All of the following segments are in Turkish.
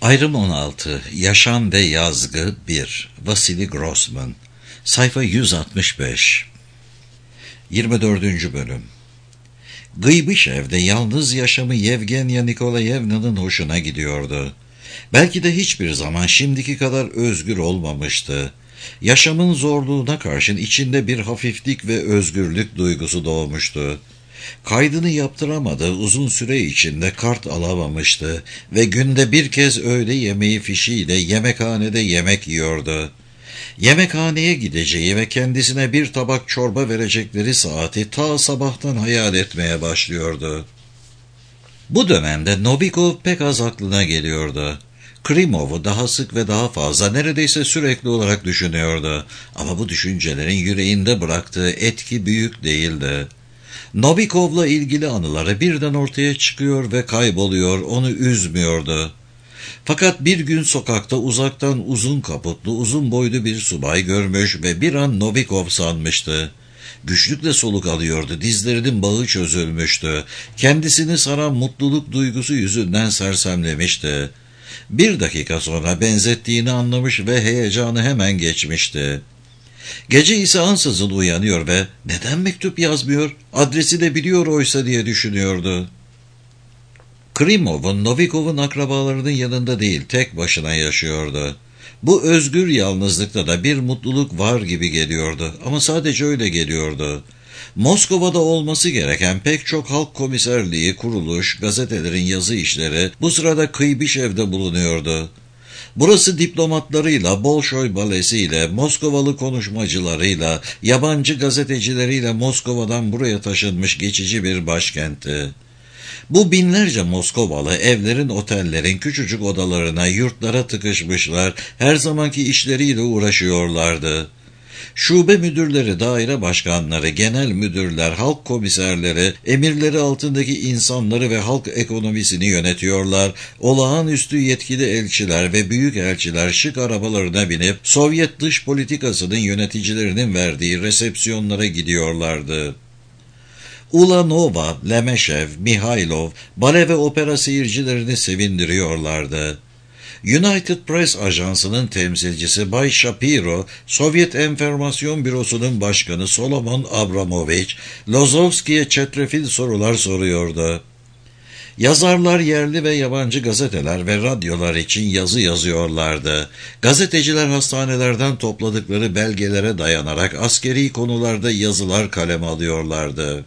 Ayrım 16. Yaşam ve Yazgı 1. Vasili Grossman. Sayfa 165. 24. Bölüm. Gıybişev'de yalnız yaşamı Yevgenya Nikolayevna'nın hoşuna gidiyordu. Belki de hiçbir zaman şimdiki kadar özgür olmamıştı. Yaşamın zorluğuna karşın içinde bir hafiflik ve özgürlük duygusu doğmuştu. Kaydını yaptıramadığı uzun süre içinde kart alamamıştı ve günde bir kez öğle yemeği fişiyle yemekhanede yemek yiyordu. Yemekhaneye gideceği ve kendisine bir tabak çorba verecekleri saati ta sabahtan hayal etmeye başlıyordu. Bu dönemde Novikov pek az aklına geliyordu. Krimov'u daha sık ve daha fazla, neredeyse sürekli olarak düşünüyordu. Ama bu düşüncelerin yüreğinde bıraktığı etki büyük değildi. Novikov'la ilgili anıları birden ortaya çıkıyor ve kayboluyor, onu üzmüyordu. Fakat bir gün sokakta uzaktan uzun kaputlu, uzun boylu bir subay görmüş ve bir an Novikov sanmıştı. Güçlükle soluk alıyordu, dizlerinin bağı çözülmüştü. Kendisini saran mutluluk duygusu yüzünden sersemlemişti. Bir dakika sonra benzettiğini anlamış ve heyecanı hemen geçmişti. Gece ise ansızın uyanıyor ve neden mektup yazmıyor, adresi de biliyor oysa diye düşünüyordu. Krimov'un Novikov'un akrabalarının yanında değil, tek başına yaşıyordu. Bu özgür yalnızlıkta da bir mutluluk var gibi geliyordu ama sadece öyle geliyordu. Moskova'da olması gereken pek çok halk komiserliği, kuruluş, gazetelerin yazı işleri bu sırada Kıybişev'de bulunuyordu. Burası diplomatlarıyla, Bolşoy balesiyle, Moskovalı konuşmacılarıyla, yabancı gazetecileriyle Moskova'dan buraya taşınmış geçici bir başkentti. Bu binlerce Moskovalı evlerin, otellerin küçücük odalarına, yurtlara tıkışmışlar, her zamanki işleriyle uğraşıyorlardı. Şube müdürleri, daire başkanları, genel müdürler, halk komiserleri, emirleri altındaki insanları ve halk ekonomisini yönetiyorlar. Olağanüstü yetkili elçiler ve büyük elçiler şık arabalarına binip Sovyet dış politikasının yöneticilerinin verdiği resepsiyonlara gidiyorlardı. Ulanova, Lemeşev, Mihailov, bale ve opera seyircilerini sevindiriyorlardı. United Press Ajansı'nın temsilcisi Bay Shapiro, Sovyet Enformasyon Bürosu'nun başkanı Solomon Abramovich, Lozovski'ye çetrefil sorular soruyordu. Yazarlar yerli ve yabancı gazeteler ve radyolar için yazı yazıyorlardı. Gazeteciler hastanelerden topladıkları belgelere dayanarak askeri konularda yazılar kaleme alıyorlardı.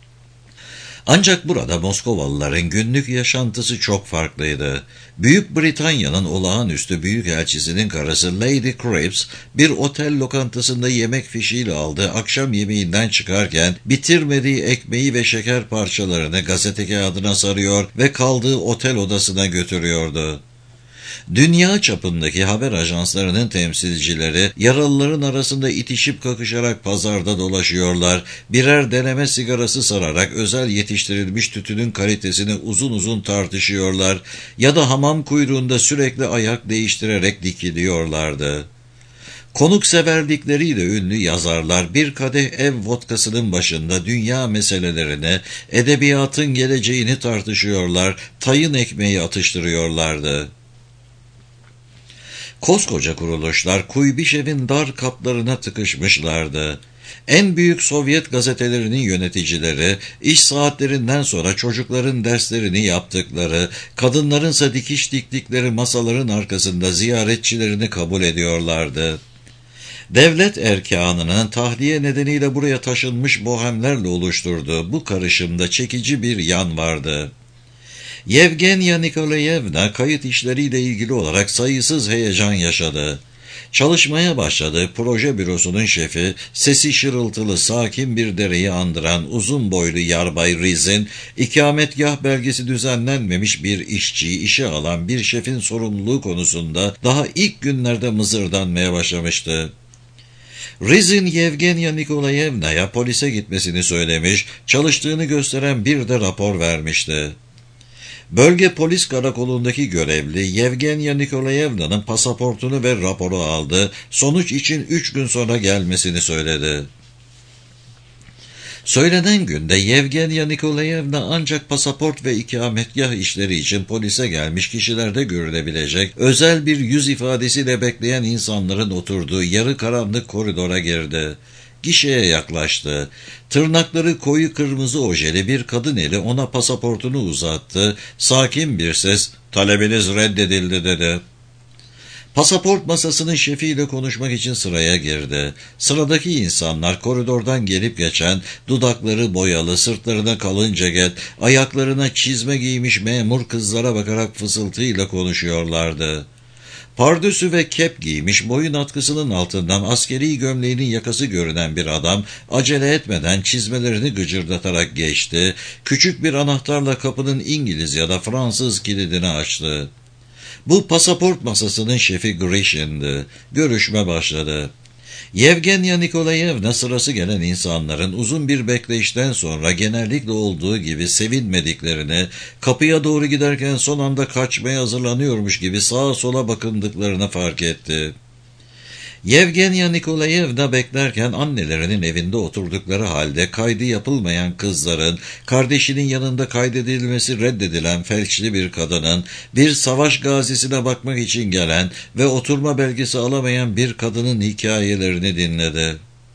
Ancak burada Moskovalıların günlük yaşantısı çok farklıydı. Büyük Britanya'nın olağanüstü büyükelçisinin karısı Lady Cripps bir otel lokantasında yemek fişiyle aldığı akşam yemeğinden çıkarken bitirmediği ekmeği ve şeker parçalarını gazete kağıdına sarıyor ve kaldığı otel odasına götürüyordu. Dünya çapındaki haber ajanslarının temsilcileri yaralıların arasında itişip kakışarak pazarda dolaşıyorlar, birer deneme sigarası sararak özel yetiştirilmiş tütünün kalitesini uzun uzun tartışıyorlar ya da hamam kuyruğunda sürekli ayak değiştirerek dikiliyorlardı. Konukseverlikleriyle ünlü yazarlar bir kadeh ev vodkasının başında dünya meselelerini, edebiyatın geleceğini tartışıyorlar, tayin ekmeği atıştırıyorlardı. Koskoca kuruluşlar Kuybişev'in dar kaplarına tıkışmışlardı. En büyük Sovyet gazetelerinin yöneticileri, iş saatlerinden sonra çocukların derslerini yaptıkları, kadınlarınsa dikiş diktikleri masaların arkasında ziyaretçilerini kabul ediyorlardı. Devlet erkanının tahliye nedeniyle buraya taşınmış bohemlerle oluşturduğu bu karışımda çekici bir yan vardı. Yevgenya Nikolayevna kayıt işleriyle ilgili olarak sayısız heyecan yaşadı. Çalışmaya başladığı proje bürosunun şefi, sesi şırıltılı, sakin bir dereyi andıran uzun boylu yarbay Rizin, ikametgah belgesi düzenlenmemiş bir işçiyi işe alan bir şefin sorumluluğu konusunda daha ilk günlerde mızırdanmaya başlamıştı. Rizin, Yevgenya Nikolayevna'ya polise gitmesini söylemiş, çalıştığını gösteren bir de rapor vermişti. Bölge polis karakolundaki görevli Yevgenya Nikolayevna'nın pasaportunu ve raporu aldı, sonuç için 3 gün sonra gelmesini söyledi. Söylenen günde Yevgenya Nikolayevna ancak pasaport ve ikametgah işleri için polise gelmiş kişilerde görülebilecek özel bir yüz ifadesiyle bekleyen insanların oturduğu yarı karanlık koridora girdi. Gişeye yaklaştı. Tırnakları koyu kırmızı ojeli bir kadın eli ona pasaportunu uzattı. Sakin bir ses, "Talebiniz reddedildi," dedi. Pasaport masasının şefiyle konuşmak için sıraya girdi. Sıradaki insanlar koridordan gelip geçen, dudakları boyalı, sırtlarına kalın ceket, ayaklarına çizme giymiş memur kızlara bakarak fısıltıyla konuşuyorlardı. Pardösü ve kep giymiş, boyun atkısının altından askeri gömleğinin yakası görünen bir adam acele etmeden çizmelerini gıcırdatarak geçti. Küçük bir anahtarla kapının İngiliz ya da Fransız kilidini açtı. Bu pasaport masasının şefi Grishin'di. Görüşme başladı. Yevgenya Nikolayevna sırası gelen insanların uzun bir bekleyişten sonra genellikle olduğu gibi sevinmediklerini, kapıya doğru giderken son anda kaçmaya hazırlanıyormuş gibi sağa sola bakındıklarını fark etti. Yevgenya Nikolayevna beklerken annelerinin evinde oturdukları halde kaydı yapılmayan kızların, kardeşinin yanında kaydedilmesi reddedilen felçli bir kadının, bir savaş gazisine bakmak için gelen ve oturma belgesi alamayan bir kadının hikayelerini dinledi.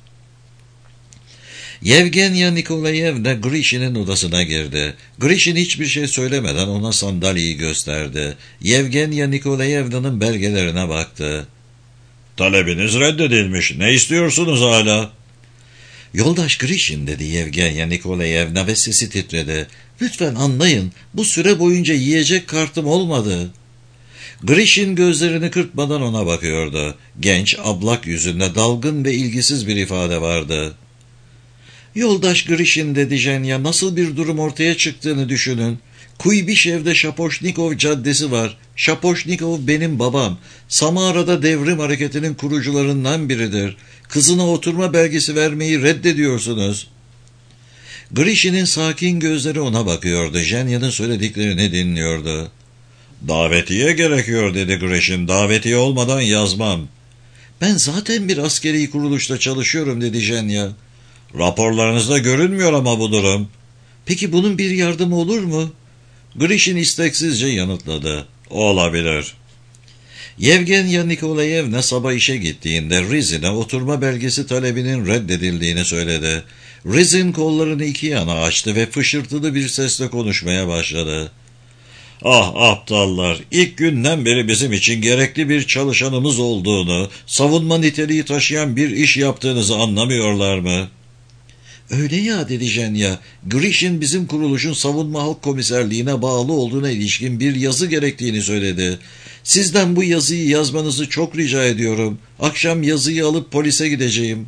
Yevgenya Nikolayevna Grishin'in odasına girdi. Grishin hiçbir şey söylemeden ona sandalyeyi gösterdi. Yevgenya Nikolayevna'nın belgelerine baktı. "Talebiniz reddedilmiş. Ne istiyorsunuz hala?" "Yoldaş Grishin," dedi Yevgenya Nikolayevna ve sesi titredi. "Lütfen anlayın, bu süre boyunca yiyecek kartım olmadı." Grishin gözlerini kırpmadan ona bakıyordu. Genç, ablak yüzünde dalgın ve ilgisiz bir ifade vardı. "Yoldaş Grishin," dedi Jenya, "nasıl bir durum ortaya çıktığını düşünün. Kuybişev'de Şapoşnikov caddesi var. Şapoşnikov benim babam. Samara'da devrim hareketinin kurucularından biridir. Kızına oturma belgesi vermeyi reddediyorsunuz." Grishin'in sakin gözleri ona bakıyordu. Jenya'nın söylediklerini dinliyordu. "Davetiye gerekiyor," dedi Grishin. "Davetiye olmadan yazmam." "Ben zaten bir askeri kuruluşta çalışıyorum," dedi Jenya. "Raporlarınızda görünmüyor ama bu durum." "Peki bunun bir yardımı olur mu?" Grishin isteksizce yanıtladı. "Olabilir." Yevgenya Nikolayevna sabah işe gittiğinde Rizin'e oturma belgesi talebinin reddedildiğini söyledi. Rizin kollarını iki yana açtı ve fışırtılı bir sesle konuşmaya başladı. "Ah aptallar, ilk günden beri bizim için gerekli bir çalışanımız olduğunu, savunma niteliği taşıyan bir iş yaptığınızı anlamıyorlar mı?" "Öyle ya," dedi Jenya. "Grishin bizim kuruluşun savunma halk komiserliğine bağlı olduğuna ilişkin bir yazı gerektiğini söyledi. Sizden bu yazıyı yazmanızı çok rica ediyorum. Akşam yazıyı alıp polise gideceğim."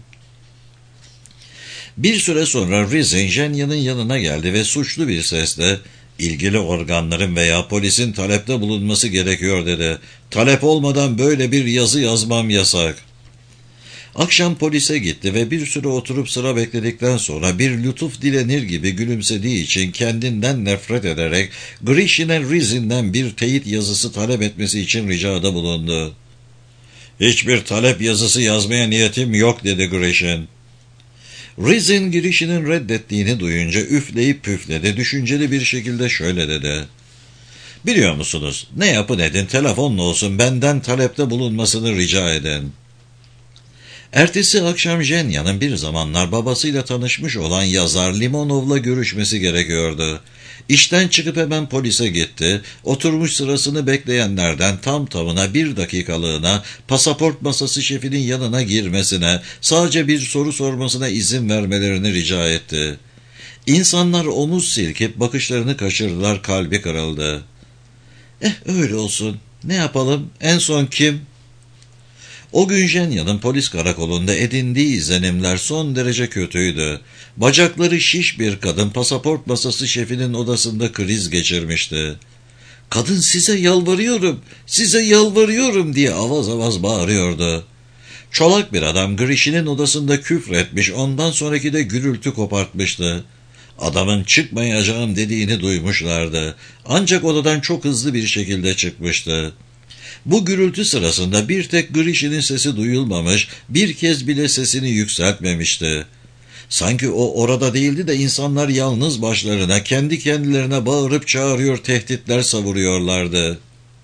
Bir süre sonra Rizin Jenya'nın yanına geldi ve suçlu bir sesle, "İlgili organların veya polisin talepte bulunması gerekiyor," dedi. "Talep olmadan böyle bir yazı yazmam yasak." Akşam polise gitti ve bir süre oturup sıra bekledikten sonra bir lütuf dilenir gibi gülümsediği için kendinden nefret ederek Grishin'e Rizin'den bir teyit yazısı talep etmesi için ricada bulundu. "Hiçbir talep yazısı yazmaya niyetim yok," dedi Grishin. Rizin Grishin'in reddettiğini duyunca üfleyip püfledi, düşünceli bir şekilde şöyle dedi. "Biliyor musunuz, ne yapın edin telefonla olsun benden talepte bulunmasını rica edin." Ertesi akşam Jenya'nın bir zamanlar babasıyla tanışmış olan yazar Limonov'la görüşmesi gerekiyordu. İşten çıkıp hemen polise gitti. Oturmuş sırasını bekleyenlerden tam tamına 1 dakikalığına pasaport masası şefinin yanına girmesine, sadece bir soru sormasına izin vermelerini rica etti. İnsanlar omuz silkip bakışlarını kaçırdılar, kalbi kırıldı. Öyle olsun. Ne yapalım? En son kim?" O gün Jenya'nın polis karakolunda edindiği izlenimler son derece kötüydü. Bacakları şiş bir kadın pasaport masası şefinin odasında kriz geçirmişti. "Kadın size yalvarıyorum, size yalvarıyorum," diye avaz avaz bağırıyordu. Çolak bir adam Grishin'in odasında küfretmiş, ondan sonraki de gürültü kopartmıştı. Adamın çıkmayacağım dediğini duymuşlardı. Ancak odadan çok hızlı bir şekilde çıkmıştı. Bu gürültü sırasında bir tek Grishin'in sesi duyulmamış, bir kez bile sesini yükseltmemişti. Sanki o orada değildi de insanlar yalnız başlarına, kendi kendilerine bağırıp çağırıyor, tehditler savuruyorlardı.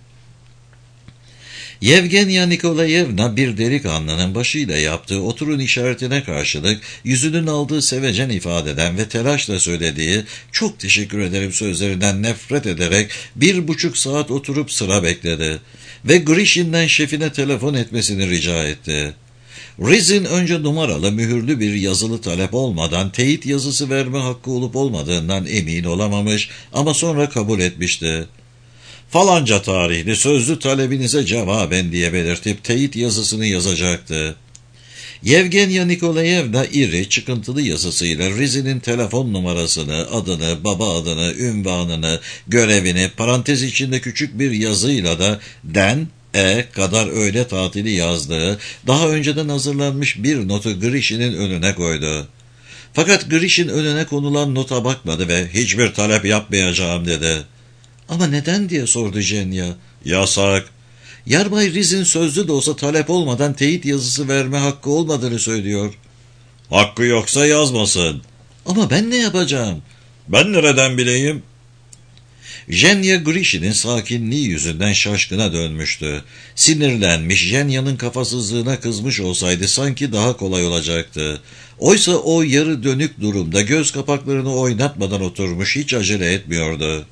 Yevgenya Nikolayevna bir delikanlının başıyla yaptığı oturun işaretine karşılık yüzünün aldığı sevecen ifadeden ve telaşla söylediği "çok teşekkür ederim" sözlerinden nefret ederek 1,5 saat oturup sıra bekledi ve Grishin'den şefine telefon etmesini rica etti. Rizin önce numaralı mühürlü bir yazılı talep olmadan teyit yazısı verme hakkı olup olmadığından emin olamamış ama sonra kabul etmişti. Falanca tarihli sözlü talebinize cevaben diye belirtip teyit yazısını yazacaktı. Yevgenya Nikolayevna iri, çıkıntılı yazısıyla Rizi'nin telefon numarasını, adını, baba adını, ünvanını, görevini, parantez içinde küçük bir yazıyla da den, kadar öğle tatili yazdığı, daha önceden hazırlanmış bir notu Grishin'in önüne koydu. Fakat Grishin önüne konulan nota bakmadı ve "hiçbir talep yapmayacağım" dedi. "Ama neden?" diye sordu Jenya. "Yasak. Yarbay Riz'in sözlü de olsa talep olmadan teyit yazısı verme hakkı olmadığını söylüyor." "Hakkı yoksa yazmasın." "Ama ben ne yapacağım?" "Ben nereden bileyim?" Jenya Grishin'in sakinliği yüzünden şaşkına dönmüştü. Sinirlenmiş, Jenya'nın kafasızlığına kızmış olsaydı sanki daha kolay olacaktı. Oysa o yarı dönük durumda göz kapaklarını oynatmadan oturmuş, hiç acele etmiyordu.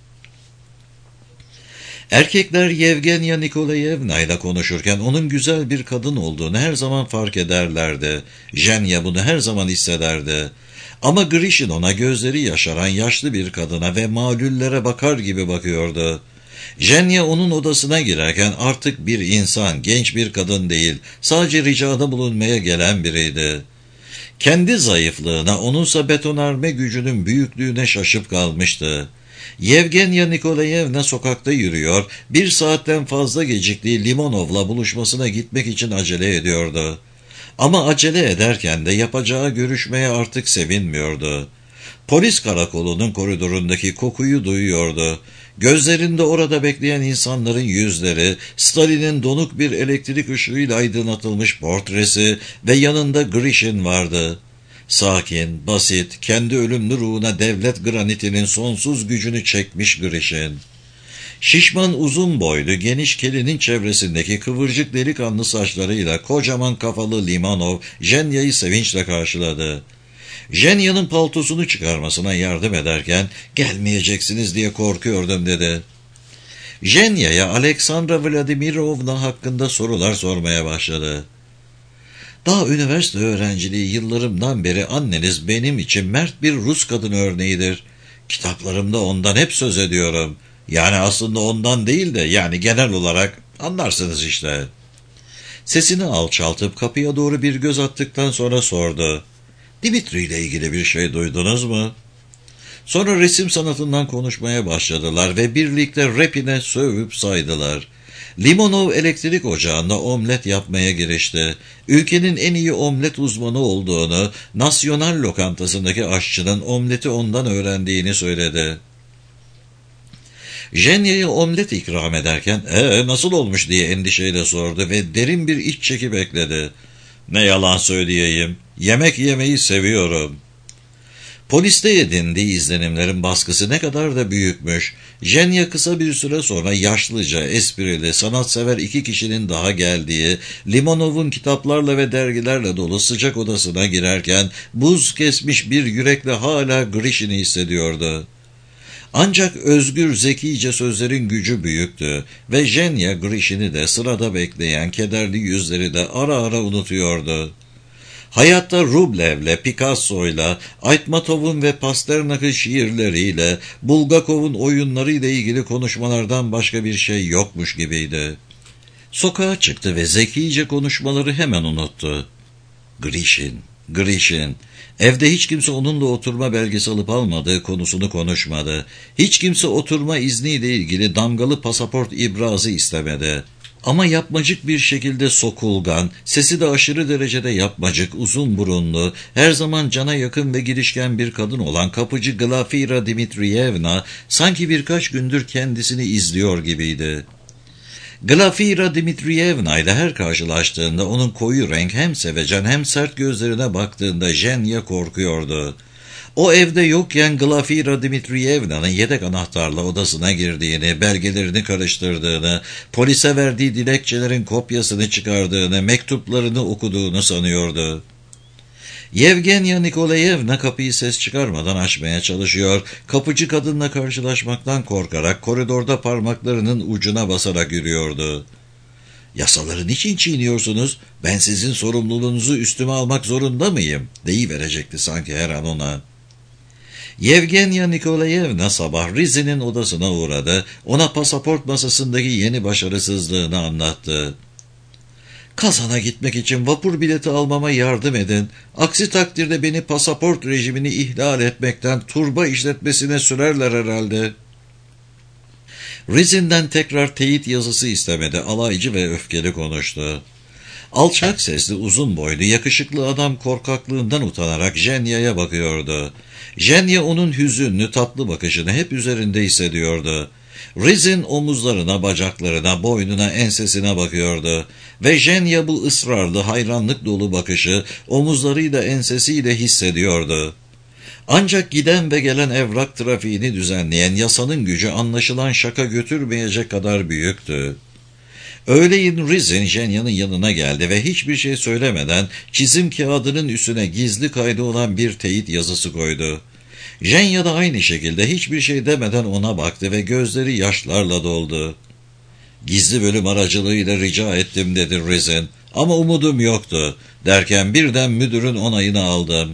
Erkekler Yevgenya Nikolayevna ile konuşurken onun güzel bir kadın olduğunu her zaman fark ederlerdi. Jenya bunu her zaman hissederdi. Ama Grishin ona gözleri yaşaran yaşlı bir kadına ve malüllere bakar gibi bakıyordu. Jenya onun odasına girerken artık bir insan, genç bir kadın değil, sadece ricada bulunmaya gelen biriydi. Kendi zayıflığına, onunsa betonarme gücünün büyüklüğüne şaşıp kalmıştı. Yevgenya Nikolayevna sokakta yürüyor, 1 saatten fazla geciktiği Limonov'la buluşmasına gitmek için acele ediyordu. Ama acele ederken de yapacağı görüşmeye artık sevinmiyordu. Polis karakolunun koridorundaki kokuyu duyuyordu. Gözlerinde orada bekleyen insanların yüzleri, Stalin'in donuk bir elektrik ışığıyla aydınlatılmış portresi ve yanında Grishin vardı. Sakin, basit, kendi ölümlü ruhuna devlet granitinin sonsuz gücünü çekmiş Grishin. Şişman, uzun boylu, geniş kelinin çevresindeki kıvırcık delikanlı saçlarıyla kocaman kafalı Limonov, Jenya'yı sevinçle karşıladı. Jenya'nın paltosunu çıkarmasına yardım ederken "gelmeyeceksiniz diye korkuyordum" dedi. Jenya'ya Aleksandra Vladimirovna hakkında sorular sormaya başladı. "Daha üniversite öğrenciliği yıllarımdan beri anneniz benim için mert bir Rus kadın örneğidir. Kitaplarımda ondan hep söz ediyorum. Yani aslında ondan değil de yani genel olarak, anlarsınız işte." Sesini alçaltıp kapıya doğru bir göz attıktan sonra sordu. "Dimitri ile ilgili bir şey duydunuz mu?" Sonra resim sanatından konuşmaya başladılar ve birlikte rapine sövüp saydılar. Limonov elektrik ocağında omlet yapmaya girişti. Ülkenin en iyi omlet uzmanı olduğunu, Nasyonal lokantasındaki aşçının omleti ondan öğrendiğini söyledi. Jenya'ya omlet ikram ederken "nasıl olmuş?" diye endişeyle sordu ve derin bir iç çekip ekledi. "Ne yalan söyleyeyim, yemek yemeyi seviyorum." Poliste edindiği izlenimlerin baskısı ne kadar da büyükmüş. Jenya kısa bir süre sonra yaşlıca, esprili, sanatsever 2 kişinin daha geldiği, Limonov'un kitaplarla ve dergilerle dolu sıcak odasına girerken buz kesmiş bir yürekle hala Grishin'i hissediyordu. Ancak özgür, zekice sözlerin gücü büyüktü ve Jenya Grishin'i de sırada bekleyen kederli yüzleri de ara ara unutuyordu. Hayatta Rublev'le, Picasso'yla, Aytmatov'un ve Pasternak'ın şiirleriyle, Bulgakov'un oyunlarıyla ilgili konuşmalardan başka bir şey yokmuş gibiydi. Sokağa çıktı ve zekice konuşmaları hemen unuttu. Grishin. Evde hiç kimse onunla oturma belgesi alıp almadığı konusunu konuşmadı. Hiç kimse oturma izniyle ilgili damgalı pasaport ibrazı istemedi. Ama yapmacık bir şekilde sokulgan, sesi de aşırı derecede yapmacık, uzun burunlu, her zaman cana yakın ve girişken bir kadın olan kapıcı Glafira Dmitriyevna sanki birkaç gündür kendisini izliyor gibiydi. Glafira Dmitriyevna ile her karşılaştığında onun koyu renk hem sevecen hem sert gözlerine baktığında Jenya korkuyordu. O evde yokken Glafira Dmitriyevna'nın yedek anahtarla odasına girdiğini, belgelerini karıştırdığını, polise verdiği dilekçelerin kopyasını çıkardığını, mektuplarını okuduğunu sanıyordu. Yevgenya Nikolayevna kapıyı ses çıkarmadan açmaya çalışıyor, kapıcı kadınla karşılaşmaktan korkarak koridorda parmaklarının ucuna basarak yürüyordu. "Yasaları niçin çiğniyorsunuz? Ben sizin sorumluluğunuzu üstüme almak zorunda mıyım?" deyiverecekti sanki her an ona. Yevgenya Nikolayevna sabah Rize'nin odasına uğradı, ona pasaport masasındaki yeni başarısızlığını anlattı. "Kazan'a gitmek için vapur bileti almama yardım edin. Aksi takdirde beni pasaport rejimini ihlal etmekten turba işletmesine sürerler herhalde." Rizin'den tekrar teyit yazısı istemedi, alaycı ve öfkeli konuştu. Alçak sesli, uzun boylu, yakışıklı adam korkaklığından utanarak Jenya'ya bakıyordu. Jenya onun hüzünlü, tatlı bakışını hep üzerinde hissediyordu. Rizin omuzlarına, bacaklarına, boynuna, ensesine bakıyordu. Ve Jenya bu ısrarlı, hayranlık dolu bakışı omuzlarıyla, ensesiyle hissediyordu. Ancak giden ve gelen evrak trafiğini düzenleyen yasanın gücü anlaşılan şaka götürmeyecek kadar büyüktü. Öğleyin Rizin Jenya'nın yanına geldi ve hiçbir şey söylemeden çizim kağıdının üstüne gizli kaydı olan bir teyit yazısı koydu. Jenya da aynı şekilde hiçbir şey demeden ona baktı ve gözleri yaşlarla doldu. "Gizli bölüm aracılığıyla rica ettim," dedi Rizin, "ama umudum yoktu," derken birden müdürün onayını aldım.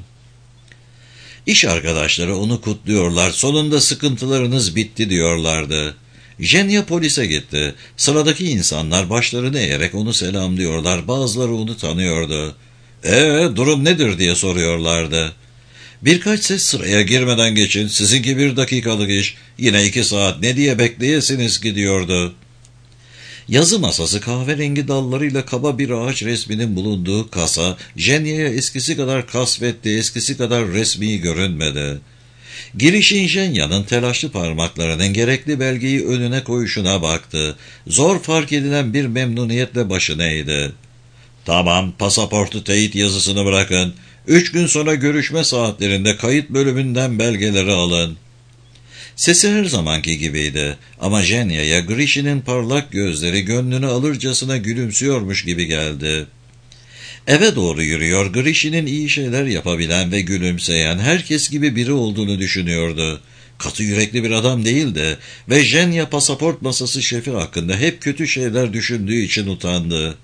İş arkadaşları onu kutluyorlar, sonunda sıkıntılarınız bitti diyorlardı. Jenya polise gitti. Sıradaki insanlar başlarını eğerek onu selamlıyorlar, bazıları onu tanıyordu. Durum nedir?" diye soruyorlardı. Birkaç ses "Sıraya girmeden geçin, sizinki 1 dakikalık iş, yine 2 saat, ne diye bekleyesiniz," gidiyordu. Yazı masası, kahverengi dallarıyla kaba bir ağaç resminin bulunduğu kasa, Jenya'ya eskisi kadar kasvetli, eskisi kadar resmi görünmedi. Girişin Jenya'nın telaşlı parmaklarının gerekli belgeyi önüne koyuşuna baktı. Zor fark edilen bir memnuniyetle başını eğdi. "Tamam, pasaportu teyit yazısını bırakın. 3 gün sonra görüşme saatlerinde kayıt bölümünden belgeleri alın." Sesi her zamanki gibiydi ama Jenya'ya Grishin'in parlak gözleri gönlünü alırcasına gülümsüyormuş gibi geldi. Eve doğru yürüyor, Grishin'in iyi şeyler yapabilen ve gülümseyen herkes gibi biri olduğunu düşünüyordu. Katı yürekli bir adam değildi ve Jenya pasaport masası şefi hakkında hep kötü şeyler düşündüğü için utandı.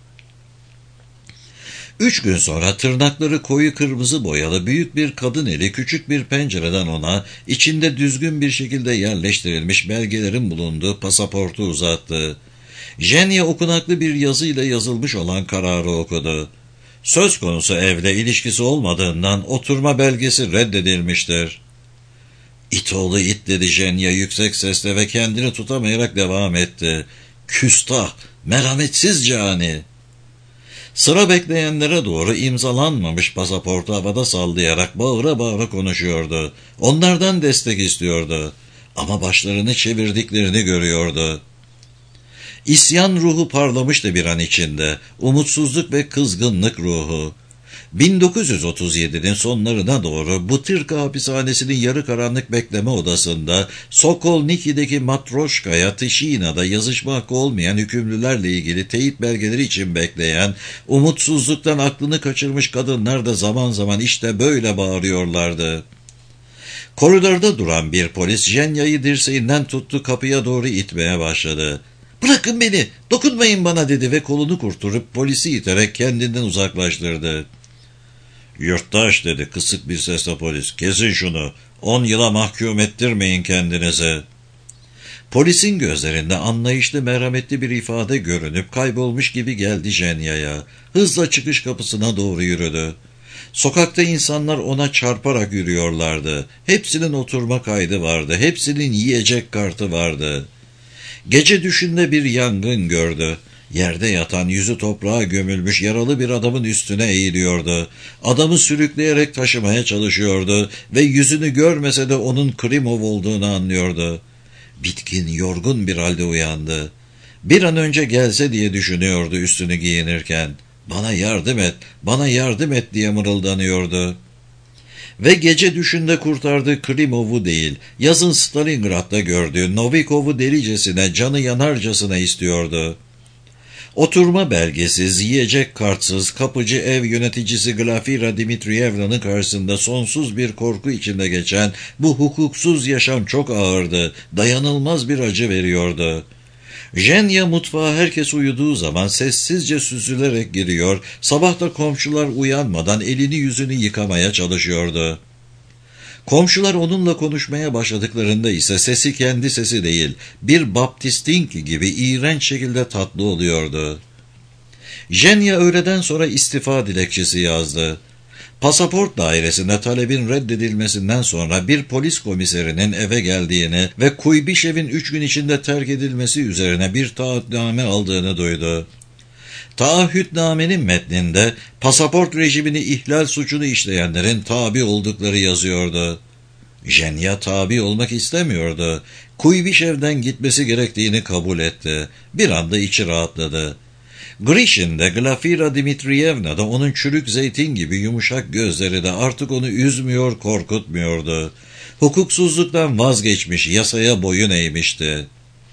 3 gün sonra tırnakları koyu kırmızı boyalı büyük bir kadın eli küçük bir pencereden ona içinde düzgün bir şekilde yerleştirilmiş belgelerin bulunduğu pasaportu uzattı. Jenya okunaklı bir yazıyla yazılmış olan kararı okudu. Söz konusu evle ilişkisi olmadığından oturma belgesi reddedilmiştir. "İt oğlu it," dedi Jenya yüksek sesle ve kendini tutamayarak devam etti. "Küstah, merhametsiz cani." Sıra bekleyenlere doğru imzalanmamış pasaportu havada sallayarak bağıra bağıra konuşuyordu. Onlardan destek istiyordu. Ama başlarını çevirdiklerini görüyordu. İsyan ruhu parlamıştı bir an içinde. Umutsuzluk ve kızgınlık ruhu. 1937'nin sonlarına doğru Butyrka hapishanesinin yarı karanlık bekleme odasında Sokolniki'deki Matroşkaya, Tişina'da yazışma hakkı olmayan hükümlülerle ilgili teyit belgeleri için bekleyen, umutsuzluktan aklını kaçırmış kadınlar da zaman zaman işte böyle bağırıyorlardı. Koridorda duran bir polis Jenya'yı dirseğinden tuttu, kapıya doğru itmeye başladı. "Bırakın beni, dokunmayın bana," dedi ve kolunu kurturup polisi iterek kendinden uzaklaştırdı. "Yurttaş," dedi kısık bir sesle polis, "kesin şunu, 10 yıla mahkum ettirmeyin kendinize." Polisin gözlerinde anlayışlı, merhametli bir ifade görünüp kaybolmuş gibi geldi Jenya'ya. Hızla çıkış kapısına doğru yürüdü. Sokakta insanlar ona çarparak yürüyorlardı. Hepsinin oturma kaydı vardı, hepsinin yiyecek kartı vardı. Gece düşünde bir yangın gördü. Yerde yatan, yüzü toprağa gömülmüş yaralı bir adamın üstüne eğiliyordu. Adamı sürükleyerek taşımaya çalışıyordu ve yüzünü görmese de onun Krimov olduğunu anlıyordu. Bitkin, yorgun bir halde uyandı. Bir an önce gelse diye düşünüyordu üstünü giyinirken. Bana yardım et, bana yardım et diye mırıldanıyordu. Ve gece düşünde kurtardığı Klimov'u değil, yazın Stalingrad'da gördüğü Novikov'u delicesine, canı yanarcasına istiyordu. Oturma belgesiz, yiyecek kartsız, kapıcı ev yöneticisi Glafira Dmitrievna'nın karşısında sonsuz bir korku içinde geçen bu hukuksuz yaşam çok ağırdı, dayanılmaz bir acı veriyordu. Jenya mutfağa herkes uyuduğu zaman sessizce süzülerek giriyor, sabahta komşular uyanmadan elini yüzünü yıkamaya çalışıyordu. Komşular onunla konuşmaya başladıklarında ise sesi kendi sesi değil, bir baptistinki gibi iğrenç şekilde tatlı oluyordu. Jenya öğleden sonra istifa dilekçesi yazdı. Pasaport dairesinde talebin reddedilmesinden sonra bir polis komiserinin eve geldiğini ve Kuybişev'in 3 gün içinde terk edilmesi üzerine bir taahhütname aldığını duydu. Taahhütnamenin metninde pasaport rejimini ihlal suçunu işleyenlerin tabi oldukları yazıyordu. Jenya tabi olmak istemiyordu. Kuybişev'den gitmesi gerektiğini kabul etti. Bir anda içi rahatladı. Grishin de Glafira Dmitrievna da onun çürük zeytin gibi yumuşak gözleri de artık onu üzmüyor, korkutmuyordu. Hukuksuzluktan vazgeçmiş, yasaya boyun eğmişti.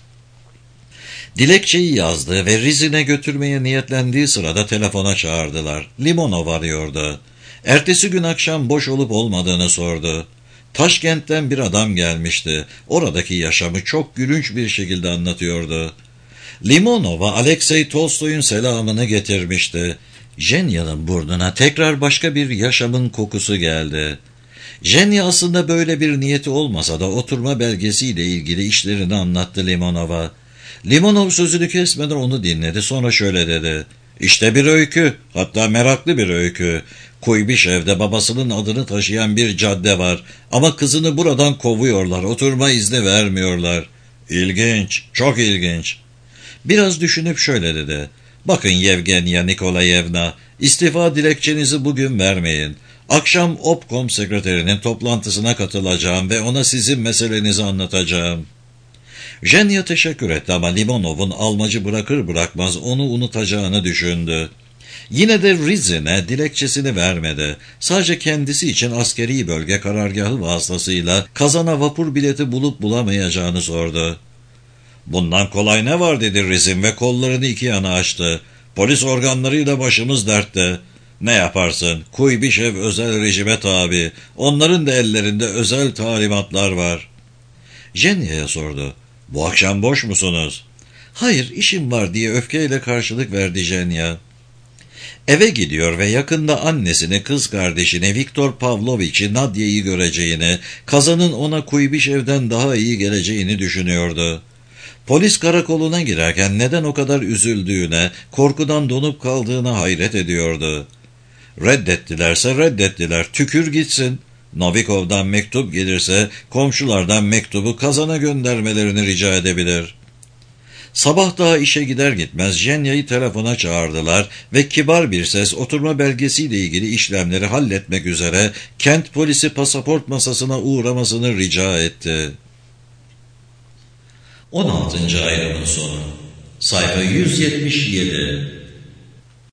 Dilekçeyi yazdı ve Rizin'e götürmeye niyetlendiği sırada telefona çağırdılar. Limonov arıyordu. Ertesi gün akşam boş olup olmadığını sordu. Taşkent'ten bir adam gelmişti. Oradaki yaşamı çok gülünç bir şekilde anlatıyordu. Limonov'a Alexey Tolstoy'un selamını getirmişti. Jenya'nın burnuna tekrar başka bir yaşamın kokusu geldi. Jenya aslında böyle bir niyeti olmasa da oturma belgesiyle ilgili işlerini anlattı Limonov'a. Limonov sözünü kesmeden onu dinledi, sonra şöyle dedi. İşte bir öykü, hatta meraklı bir öykü. Kuybişev'de babasının adını taşıyan bir cadde var ama kızını buradan kovuyorlar, oturma izni vermiyorlar. İlginç, çok ilginç. Biraz düşünüp şöyle dedi. Bakın Yevgenya Nikolayevna, istifa dilekçenizi bugün vermeyin. Akşam obkom sekreterinin toplantısına katılacağım ve ona sizin meselenizi anlatacağım. Jenya teşekkür etti ama Limonov'un almacı bırakır bırakmaz onu unutacağını düşündü. Yine de Rizin'e dilekçesini vermedi. Sadece kendisi için askeri bölge karargahı vasıtasıyla Kazan'a vapur bileti bulup bulamayacağını sordu. Bundan kolay ne var dedi Rizin ve kollarını iki yana açtı. Polis organlarıyla başımız dertte. Ne yaparsın? Kuybişev özel rejime tabi. Onların da ellerinde özel talimatlar var. Jenya'ya sordu. Bu akşam boş musunuz? Hayır, işim var diye öfkeyle karşılık verdi Jenya. Eve gidiyor ve yakında annesini, kız kardeşini, Viktor Pavlovich'i, Nadia'yı göreceğini, Kazan'ın ona Kuybişev'den daha iyi geleceğini düşünüyordu. Polis karakoluna girerken neden o kadar üzüldüğüne, korkudan donup kaldığına hayret ediyordu. Reddettilerse reddettiler, tükür gitsin. Novikov'dan mektup gelirse komşulardan mektubu Kazan'a göndermelerini rica edebilir. Sabah daha işe gider gitmez Jenya'yı telefona çağırdılar ve kibar bir ses oturma belgesiyle ilgili işlemleri halletmek üzere kent polisi pasaport masasına uğramasını rica etti. 16. ayrımın sonu. Sayfa 177.